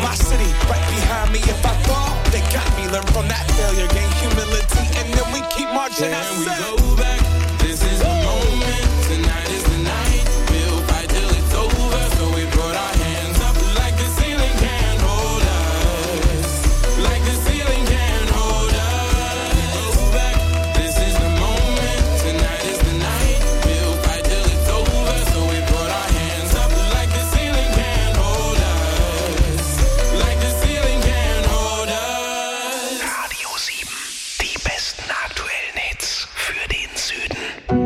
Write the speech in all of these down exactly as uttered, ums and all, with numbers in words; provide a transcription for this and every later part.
my city right behind me. If I fall, they got me. Learn from that failure, gain humility, and then we keep marching. Yeah, and we go back. This is the moment. Tonight is the night. We'll fight till it's over. So we brought our hands up like the ceiling can't hold us. Like the ceiling can't hold us. We go back. This is the moment. Tonight is the night. We'll fight till it's over. So we brought our hands up like the ceiling can't hold us. Like the ceiling can't hold us. Radio sieben. Die besten aktuellen Hits für den Süden.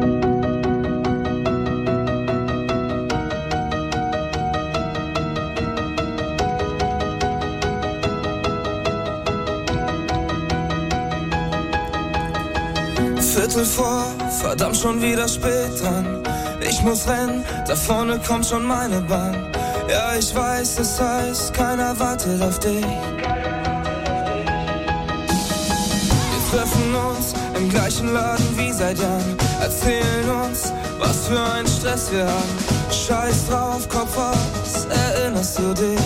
Viertel vor, verdammt schon wieder spät dran. Ich muss rennen, da vorne kommt schon meine Bahn. Ja, ich weiß, es heißt, keiner wartet auf dich. Wir treffen uns im gleichen Laden wie seit Jahren. Erzählen uns, was für einen Stress wir haben. Scheiß drauf, Kopf aus, erinnerst du dich?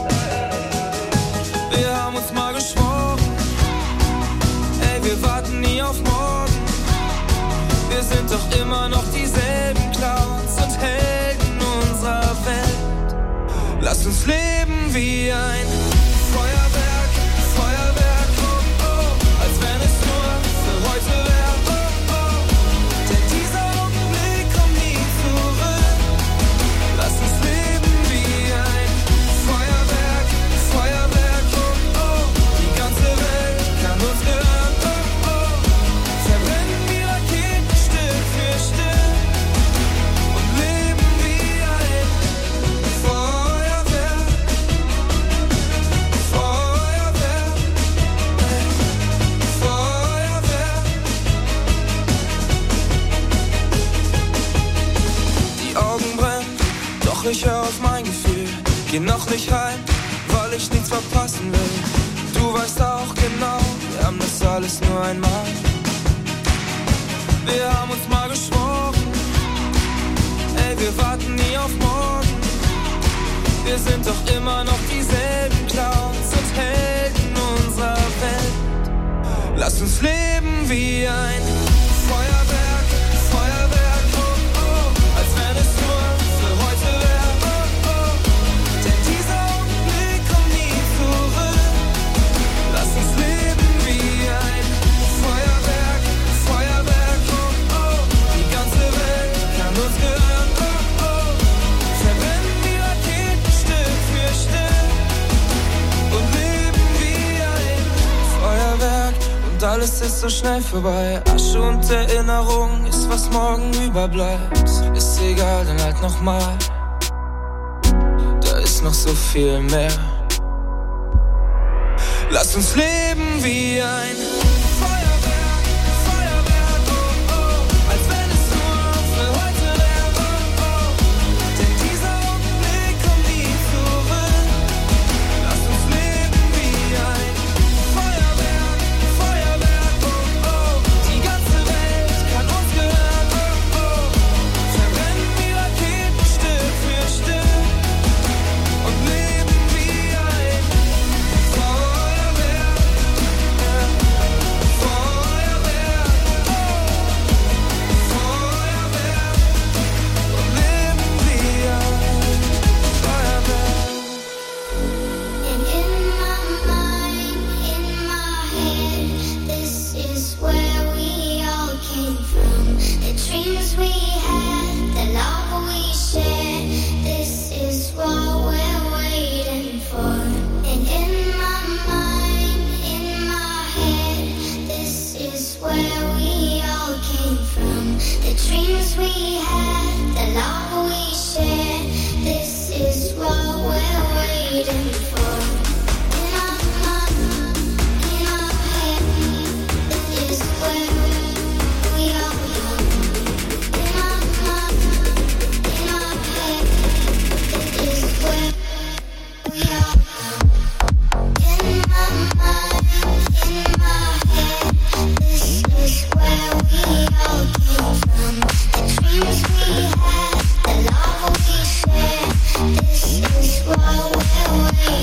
Wir haben uns mal geschworen, ey, wir warten nie auf morgen. Wir sind doch immer noch dieselben Clowns und Helden unserer Welt. Lass uns leben wie ein Feuerwerk, Feuerwerk, oh, oh, als wenn es nur für heute wäre, oh, oh. Denn dieser Augenblick kommt nie zurück. Lass uns leben wie ein Feuerwerk, Feuerwerk, oh, oh. Die ganze Welt kann uns gehören, oh, oh. Verbrennen die Raketen Stück für Stück und leben wie ein Feuerwerk, Feuerwerk, Feuerwerk. Die Augen brennen, doch ich hör auf mein Gefühl. Geh noch nicht heim, weil ich nichts verpassen will. Du weißt auch genau, wir haben das alles nur einmal. Wir haben uns mal geschworen, ey, wir warten nie auf morgen. Wir sind doch immer noch dieselben Clowns und Helden unserer Welt. Lass uns leben wie ein Feuerwerk, Feuerwerk, oh, oh, als wenn es nur für heute wäre, oh, oh. Denn dieser Augenblick kommt nie zurück. Lass uns leben wie ein Feuerwerk, Feuerwerk, oh, oh. Die ganze Welt kann uns gehören, oh, oh. Verbrennen die Raketen Stück für Stück und leben wie ein Feuerwerk. Und alles ist so schnell vorbei. Asche und Erinnerung ist, was morgen überbleibt. Ist egal, dann halt nochmal. Da ist noch so viel mehr. Lass uns leben wie ein Feuerwerk, Feuerwerk, oh, oh, als wenn es nur für heute wäre, oh, oh. Denn dieser Augenblick kommt nie zurück. Lass uns leben wie ein Feuerwerk, Feuerwerk, oh, oh. Die ganze Welt kann uns gehören, oh, oh. Verbrennen die Raketen Stück für Stück und leben wie ein Feuerwerk, Feuerwerk, oh, Feuerwerk und leben wie ein Feuerwerk. And in my mind, in my head, this is where we all came from. The dreams we had, the love we shared, this is what we're waiting for. And in my mind, in my head, this is where we all came from. The dreams we had, the love we shared, this is what we're waiting for. In our mind, in our head, this is where we all come. In our mind, in our head, this is where we all come. In my mind, in my head, this is where we all came from. The dreams we had, the love we shared, this is what we're waiting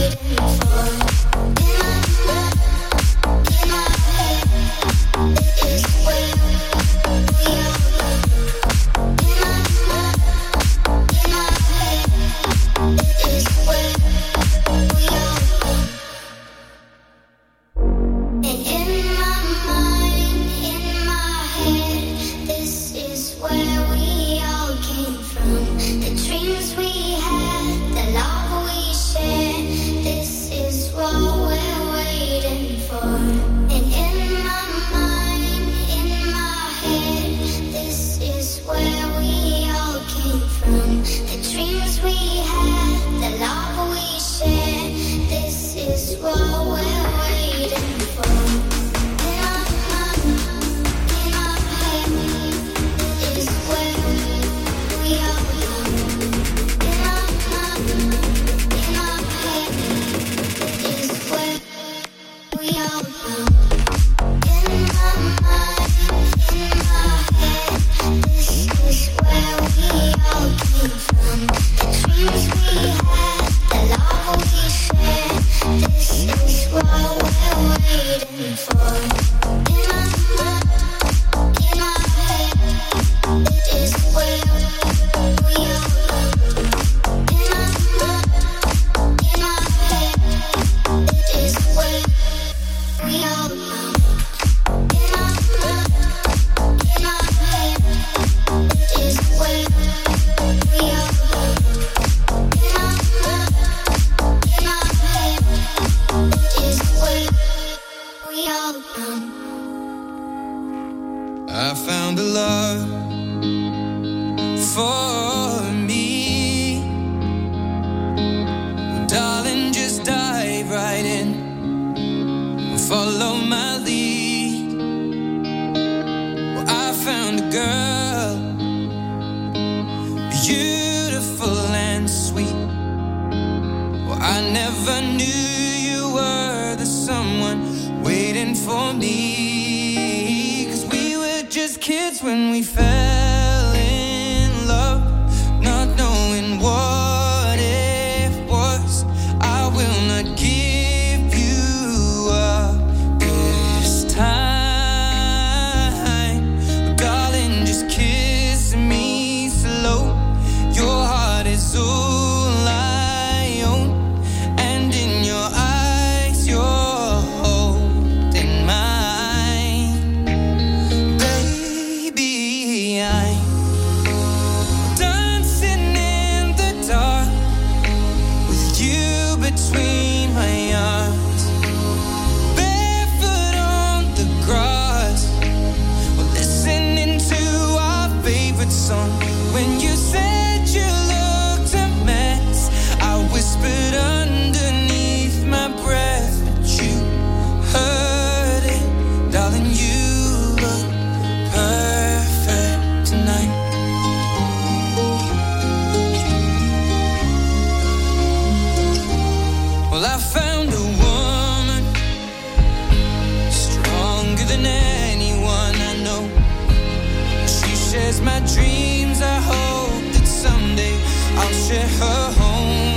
for me. Darling, just dive right in, follow my lead. Well, I found a girl, beautiful and sweet. Well, I never knew you were the someone waiting for me. 'Cause we were just kids when we fell in love, not knowing what it was. I will not give you up this time, darling, just kiss me slow. Your heart is all I own, and in your eyes you're holding mine. Baby, I'm dancing in the dark with you between my arms, barefoot on the grass. We're listening to our favorite song. When you said you looked a mess, I whispered underneath my breath, but you heard it. Darling, you look perfect tonight. Well, I found a woman stronger than anyone I know. She shares my dreams. I hope that someday I'll share her home.